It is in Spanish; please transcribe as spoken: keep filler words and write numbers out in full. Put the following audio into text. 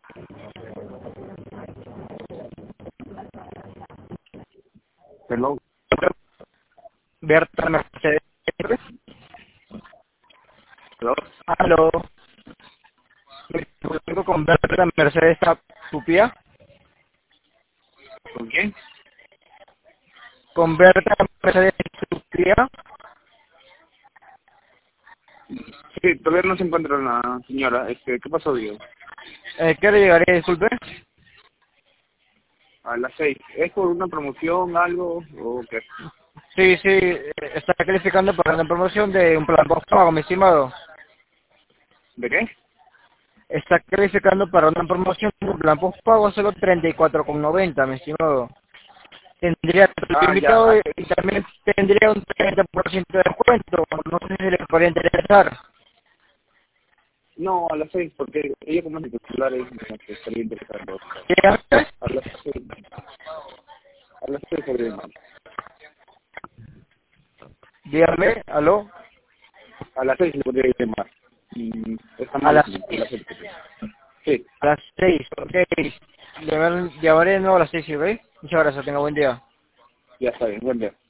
Hello. Berta Mercedes. Hello. Aló. Me comunico con Berta Mercedes Tupía. ¿Con quién? Con Berta Mercedes Tupía. Sí, todavía no se encuentra la señora. Este, ¿qué pasó, Diego? Eh, ¿Qué le llegaría, disculpe? A las seis. ¿Es por una promoción, algo o qué? Sí, sí, eh, está calificando para una promoción de un plan postpago, mi estimado. ¿De qué? Está calificando para una promoción de un plan postpago solo treinta y cuatro con noventa, mi estimado. Tendría el Ah, ya. limitado Ah, y y también tendría un treinta por ciento de descuento. No sé si le podría interesar. no, a las seis, porque ella como es mi titular es la que estaría interesando. Dígame, A las seis. A las seis podría llamar. dígame, aló. A las seis le podría llamar. Mm, está A mal las ese número, a seis. las seis. Sí, A las seis, ok. Llamar- Llamaré de nuevo a las seis, ¿ok? Muchas gracias, tenga buen día. ya está bien, buen día.